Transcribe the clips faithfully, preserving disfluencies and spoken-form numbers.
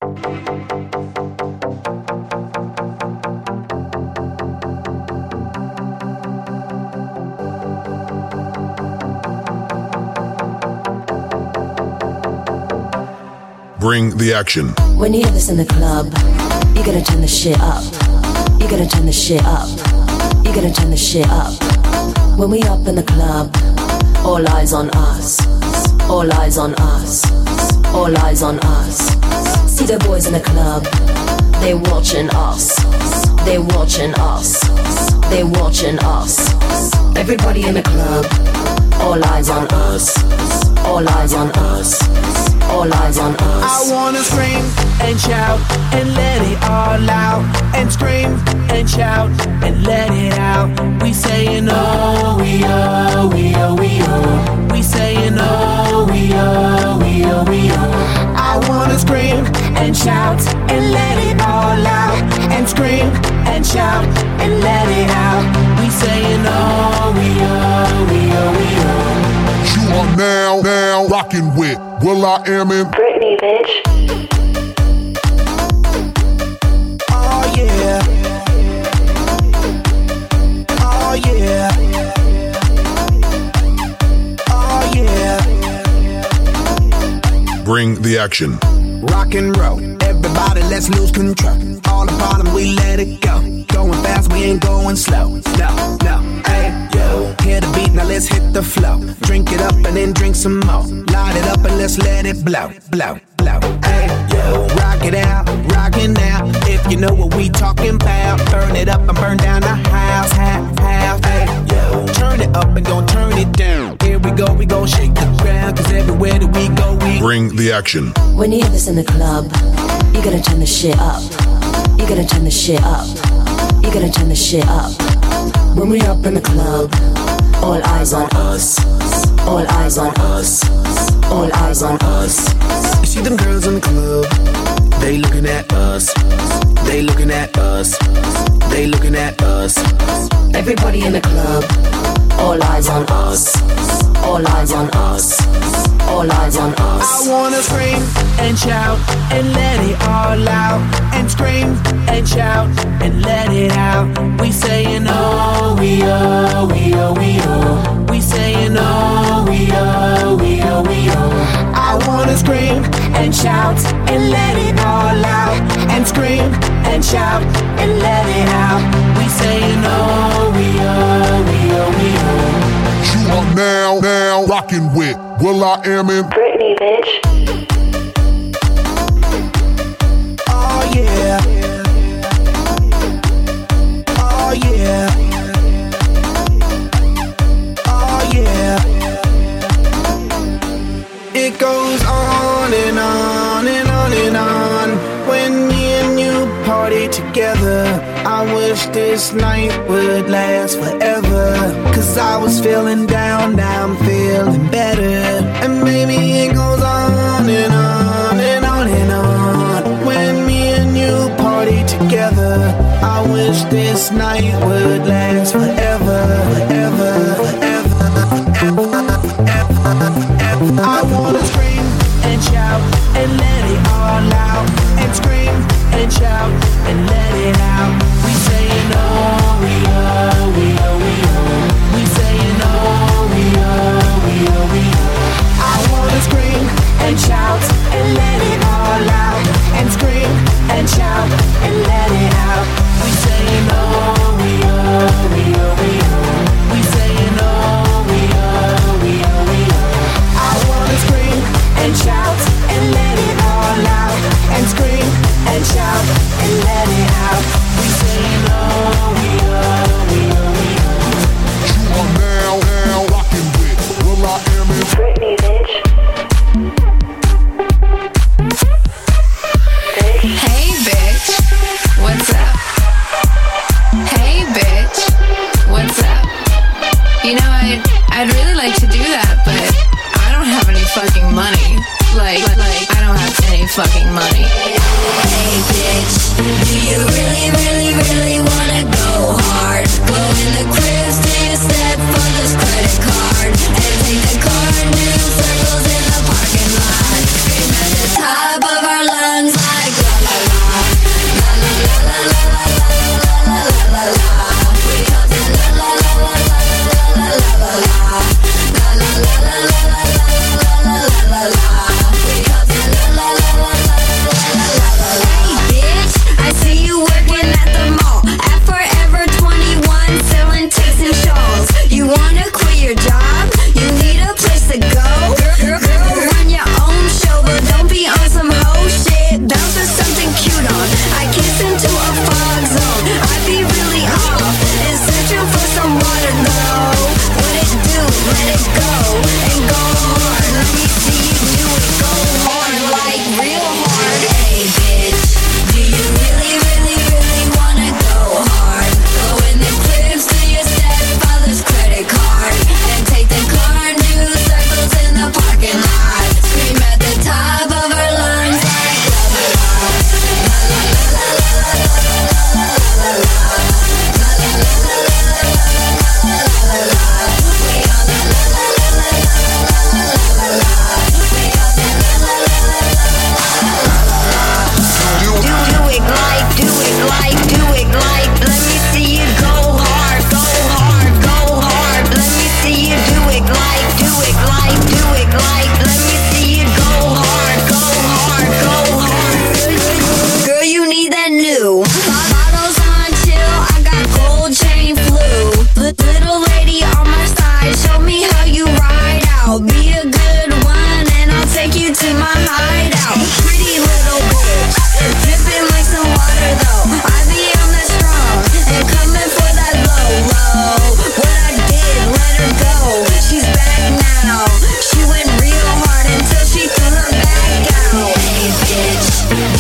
Bring the action. When you hear this in the club, you gotta turn the shit up. You gotta turn the shit up. You gotta turn the shit up. When we up in the club, all eyes on us. All eyes on us. All eyes on us. See the boys in the club, they watching us. They watching us. They watching us. Everybody in the club, all eyes on us. All eyes on us. All eyes on us. I wanna scream and shout and let it all out. And scream and shout and let it out. We saying oh, we oh, we oh, we oh. We saying oh, we oh, we oh, we oh. I wanna scream and shout and let it all out. And scream and shout and let it out. We saying oh, we oh, we oh, we oh. You are now, now rocking with will.i.am in Britney, bitch. Oh yeah. Oh yeah. Oh yeah. Bring the action. Rock and roll, everybody let's lose control. All the problems we let it go. Going fast, we ain't going slow. No, no, hey, yo. Hear the beat, now let's hit the flow. Drink it up and then drink some more. Light it up and let's let it blow, blow, blow. Hey, yo. Rock it out, rock it now. If you know what we talking about. Burn it up and burn down the house, half, half. Hey, yo. Turn it up and gon' turn it down. Here we go, we gon' shake the ground. Cause everywhere that we go, we bring the action. When you hear this in the club, you gotta turn the shit up. You gotta turn the shit up. You gotta turn the shit up. When we up in the club, all eyes on us. All eyes on us. All eyes on us. You see them girls in the club, they looking at us. They looking at us. They looking at us. Everybody in the club, all eyes on us. All eyes on us. All eyes on us. I wanna scream and shout and let it all out. And scream and shout and let it out. We saying oh, we oh, we oh, we oh. We saying oh, we oh, we oh, we oh. I wanna scream and shout and let it all out. And scream and shout and let it out. We saying oh, we oh, we oh, we oh. You are now, now rocking with will.i.am in Britney, bitch. Oh yeah. Oh yeah. Oh yeah. It goes on and on and on and on. When me and you party together, I wish this night would last forever. Cause I was feeling down, now I'm feeling better. And maybe it goes on and on and on and on. When me and you party together, I wish this night would last forever, forever, forever, forever, forever. I wanna scream and shout and let it all out. And scream and shout and let it out. We saying oh, we oh, we oh, we oh. We saying oh, we oh, we oh, we oh. I wanna scream and shout and let it all out. And scream and shout and let it out. We saying oh, we oh, we oh, we oh. We saying oh, we oh, we oh, we oh. I wanna scream and shout and let it all out. And scream and shout and let it out. We saying oh, we oh, we oh, we oh. You are now, now rocking with will.i.am in Britney, bitch. Hey, bitch. What's up? Hey, bitch. What's up? You know, I'd, I'd really like to do that, but I don't have any fucking money. Like, like, I don't have any fucking money. Hey bitch, do you really, really, really wanna go hard? Go in the crib, stay a step for this credit card. And take the car and do circles in the parking lot. Scream at the top of our lungs like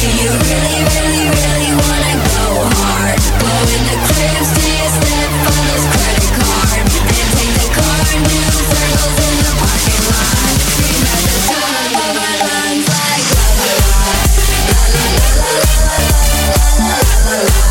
you really, really, really wanna go hard? Go in the cribs till you step on this credit card, and take the car and do circles in the parking lot. Scream at the top of our lungs like la la la, la la la la la la la la la.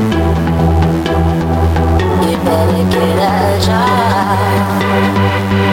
You better get a job.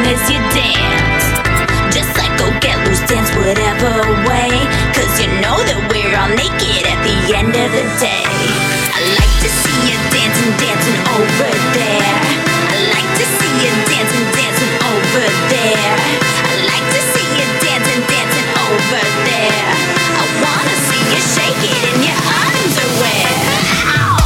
as you dance. Just like go get loose, dance whatever way. Cause you know that we're all naked at the end of the day. I like to see you dancing, dancing over there. I like to see you dancing, dancing over there. I like to see you dancing, dancing over there. I wanna see you shake it in your underwear. Ow!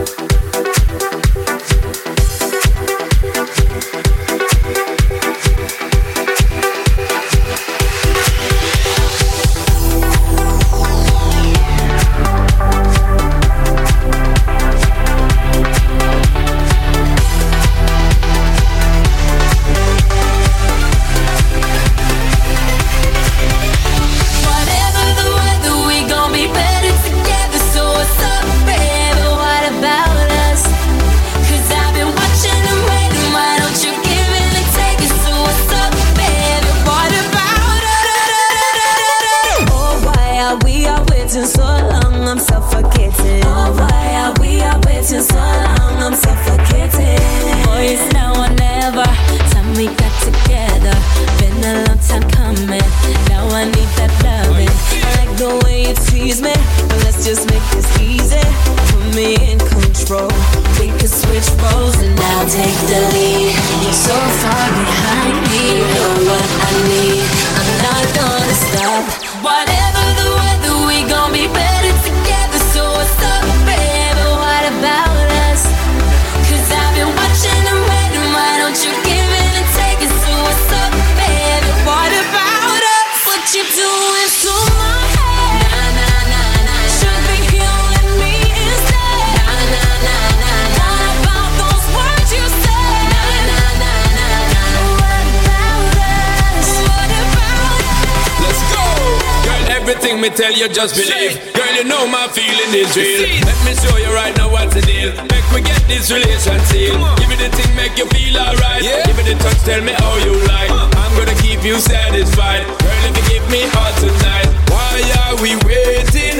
Me tell you just believe. Girl, you know my feeling is real. Let me show you right now what's the deal. Make we get this relation sealed. Give me the thing, make you feel alright. Yeah. Give me the touch, tell me how you like. uh. I'm gonna keep you satisfied. Girl, if you give me all tonight. Why are we waiting?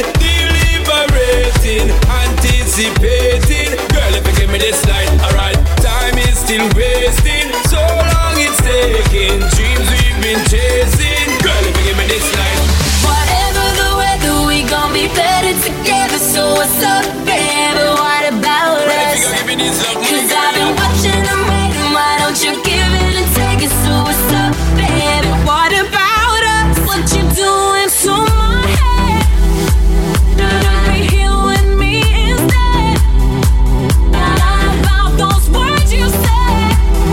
Deliberating, anticipating. Girl, if you give me this night, alright. Time is still wasting. So long it's taking. Dreams we've been chasing. Girl, if you give me this night. Whatever the weather, we gon' be better together. So what's up, baby? What about us? Cause I've been watching and waiting. Why don't you give it and take it? So what's up, baby? What about us? What you doing to my head? Don't be here with me instead. Not about those words you said.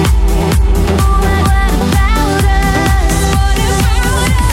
What about us? What about us?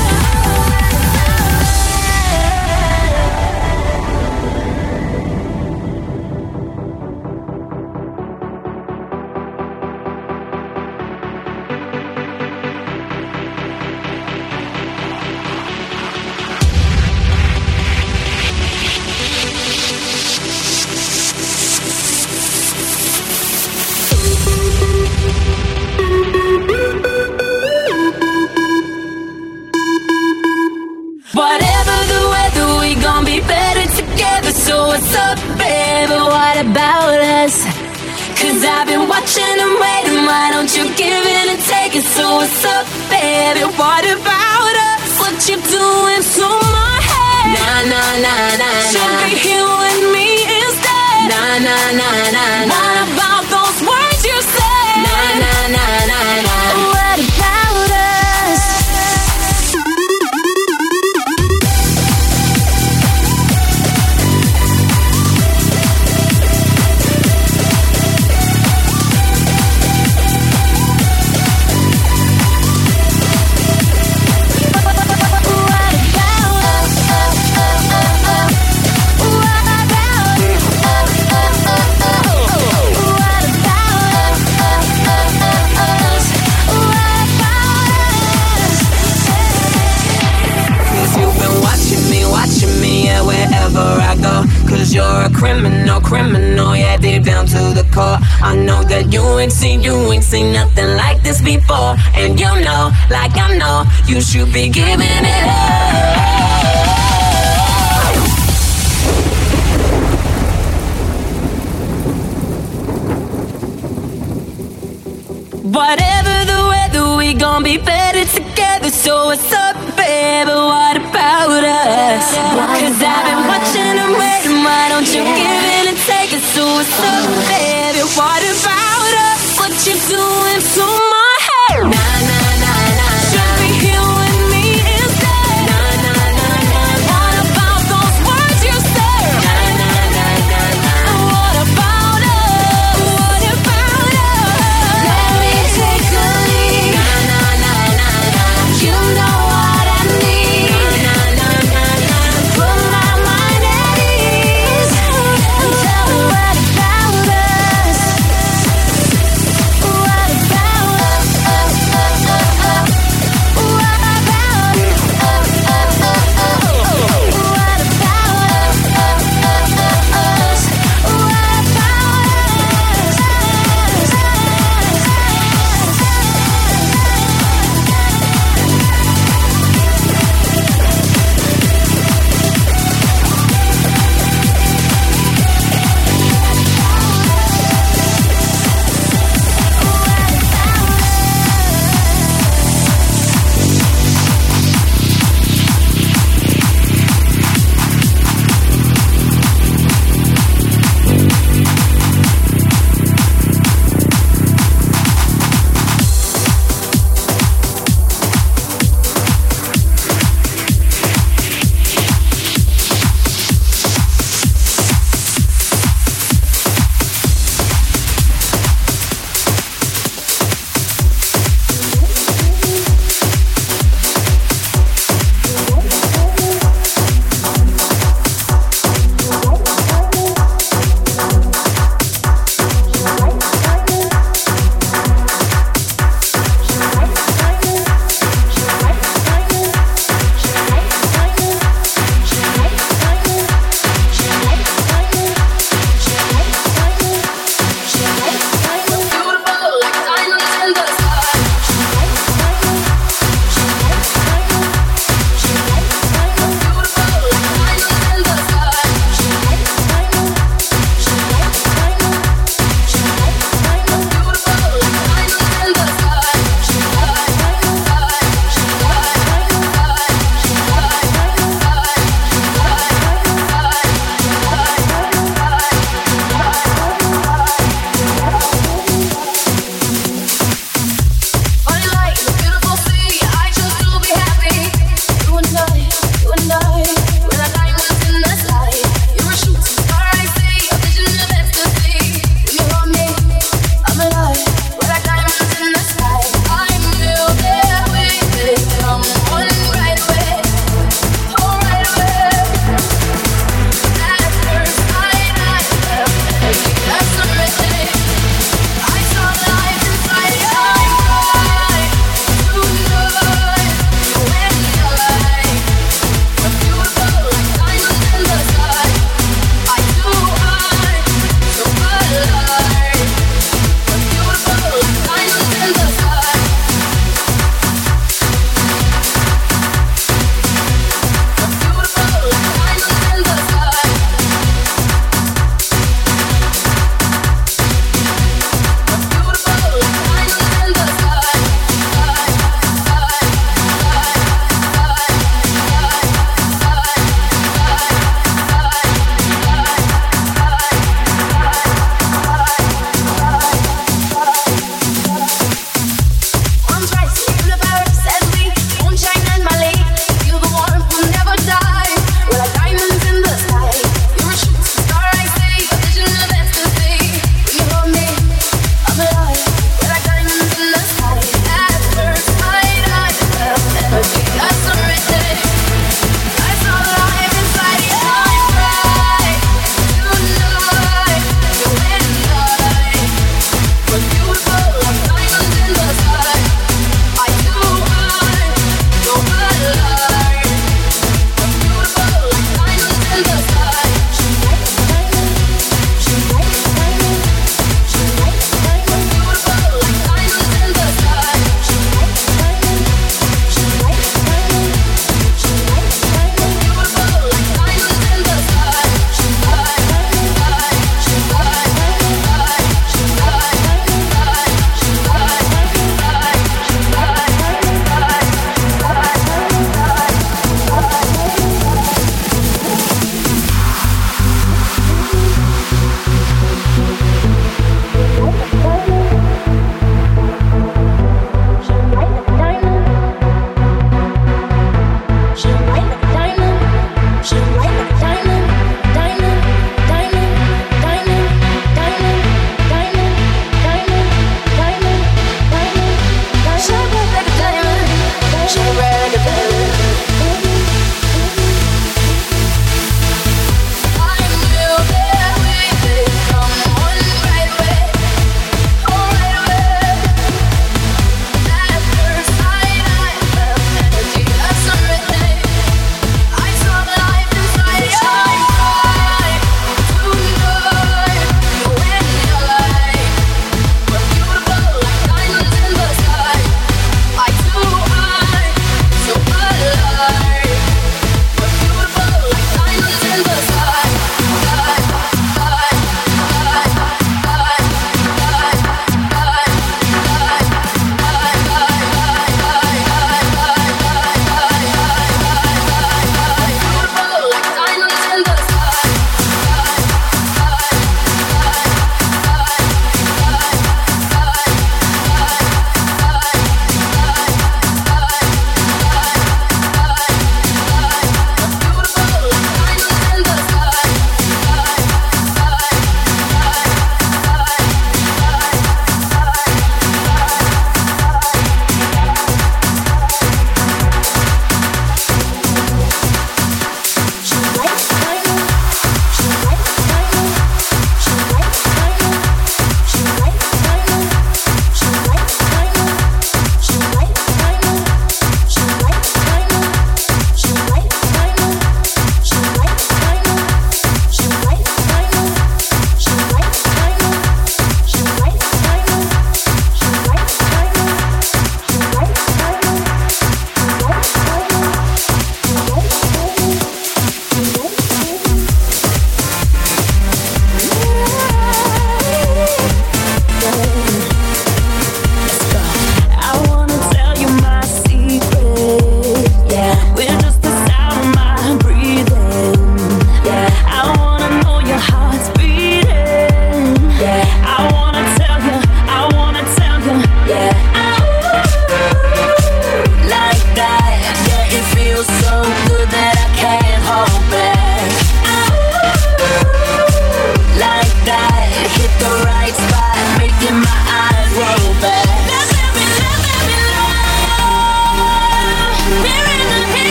Whatever the weather, we gon' be better together. So what's up, baby? What about us? Cause I've been watching and waiting. Why don't you give it and take it? So what's up, baby? What about us? What you doing to my head? Nah, nah, nah, nah, should nah. be here with me instead. Nah, nah, nah, nah, nah. What about those words you said? Nah, nah, nah, nah, nah. What about us? Cause you're a criminal, criminal, yeah, deep down to the core. I know that you ain't seen, you ain't seen nothing like this before. And you know, like I know, you should be giving it up. Whatever the weather, we gon' be better together. So what's up, baby? What about us? Cause I've been watching and waiting. Why don't you give it and take it? So what's up, baby? What about us? What you doing to my head? Nah, nah, nah, nah. Should be here with me instead. Nah, nah, nah, nah. What about those words you said? Nah, nah, nah, nah, nah. What about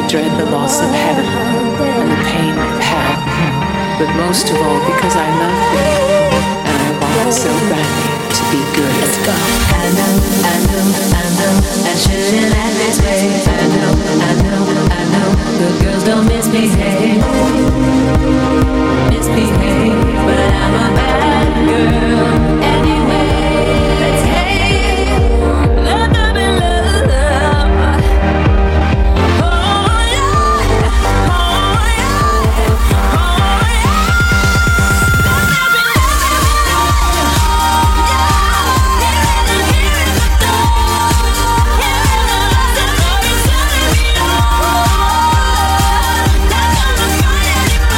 dread the loss of heaven and the pain of hell, but most of all because I love you and I want so badly to be good. Let's go. I know, I know, I know, I shouldn't act this way. I know, I know, I know, good girls don't misbehave, misbehave, but I'm a bad girl anyway. Let's hate, love, love, and love, love. Oh yeah, oh yeah, oh yeah. Love, love, and love, love.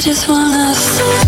just wanna say.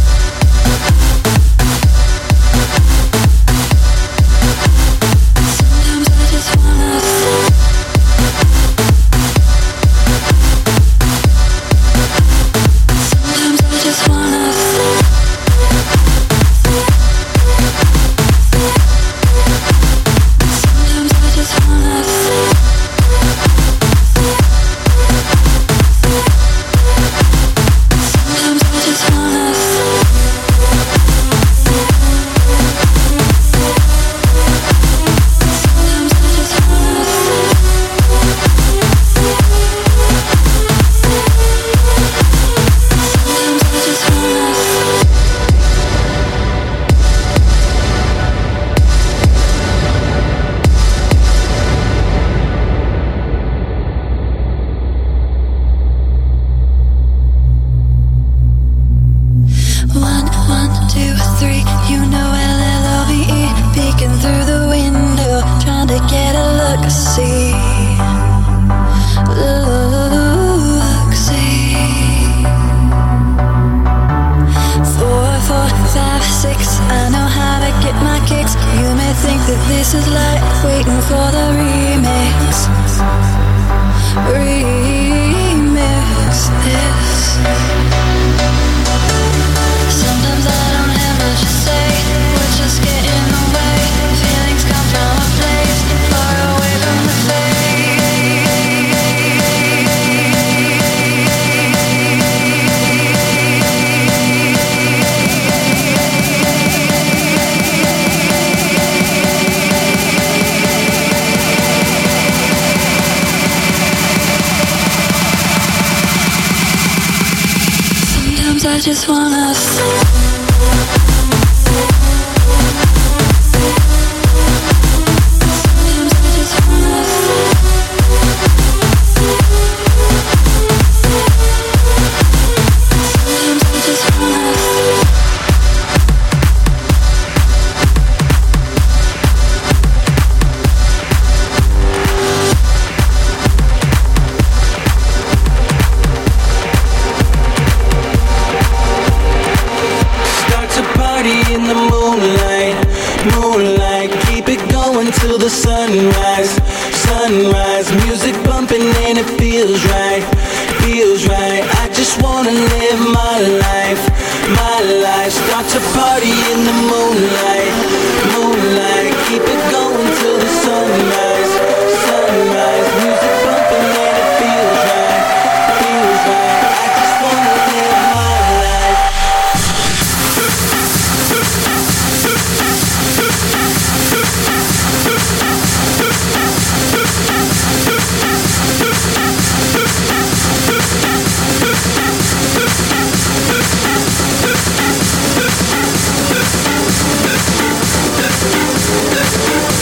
I just wanna say. We'll be right back.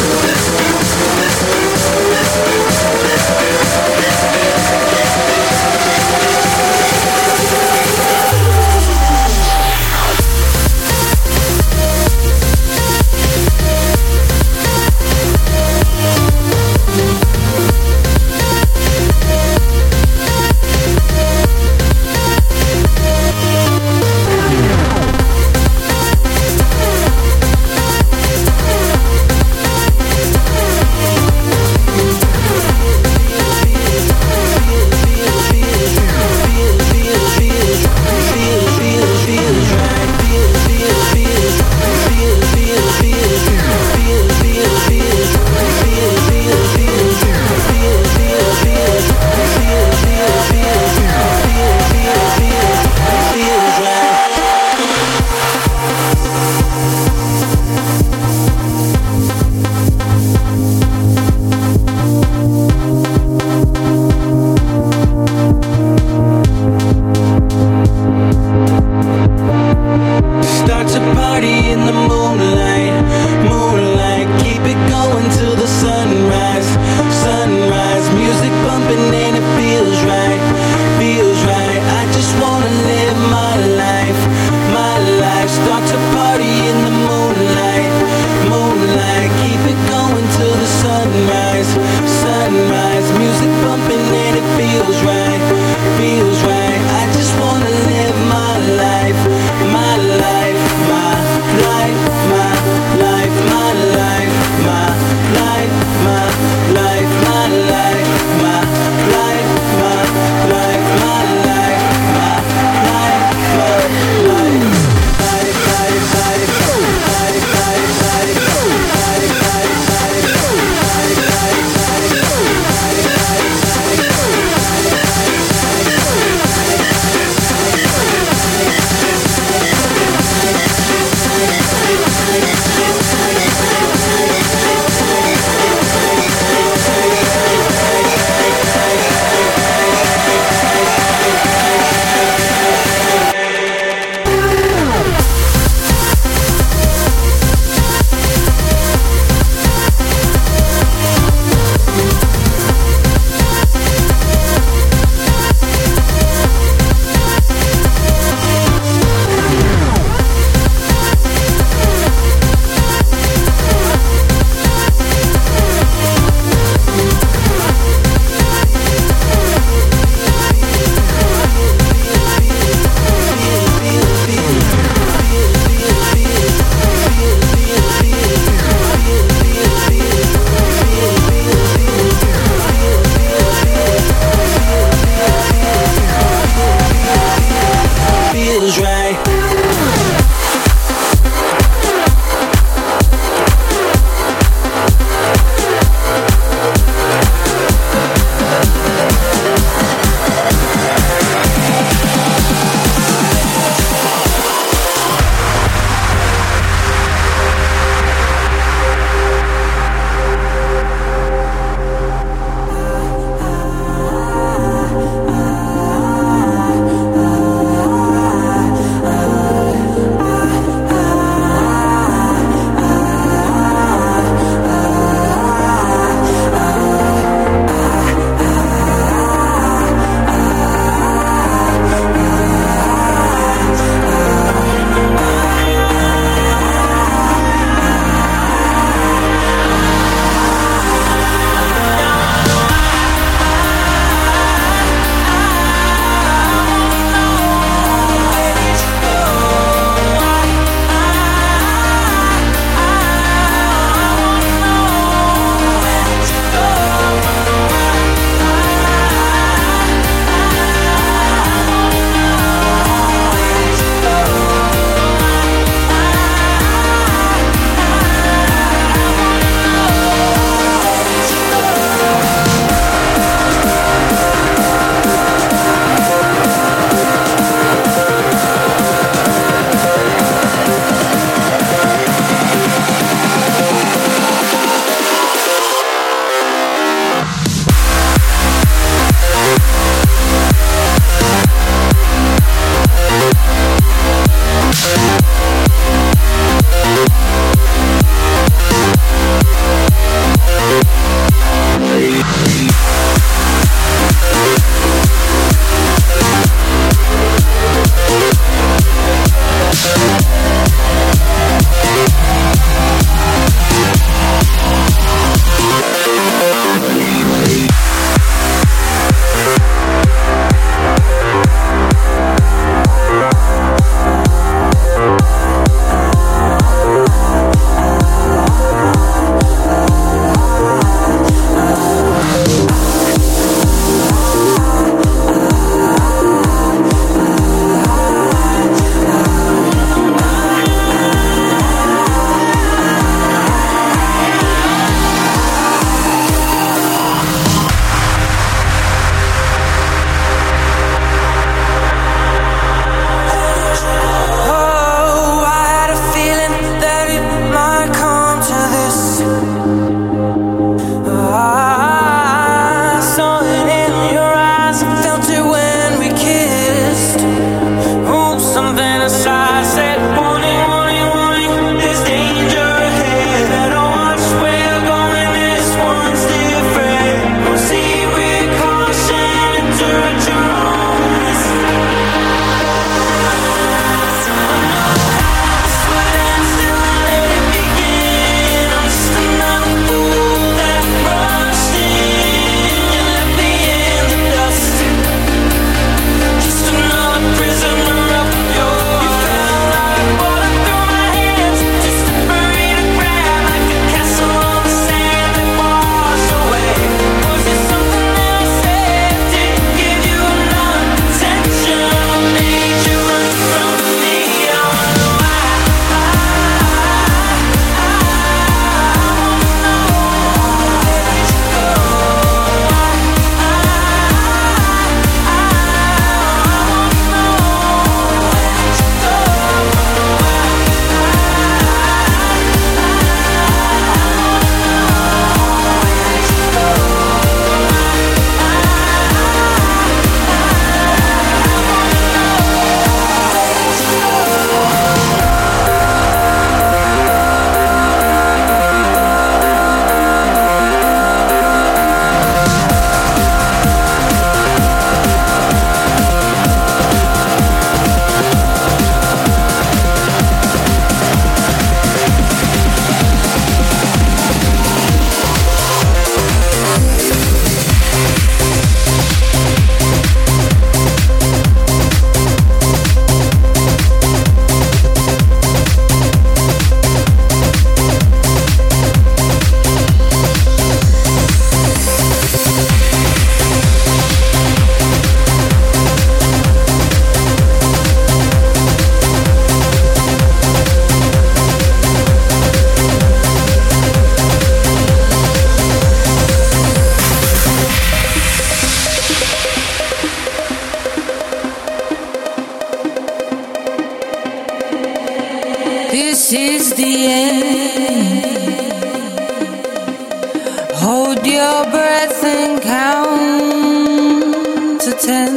Hold your breath and count to ten.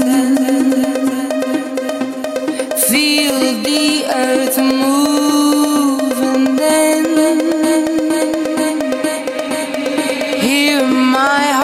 Feel the earth move and then hear my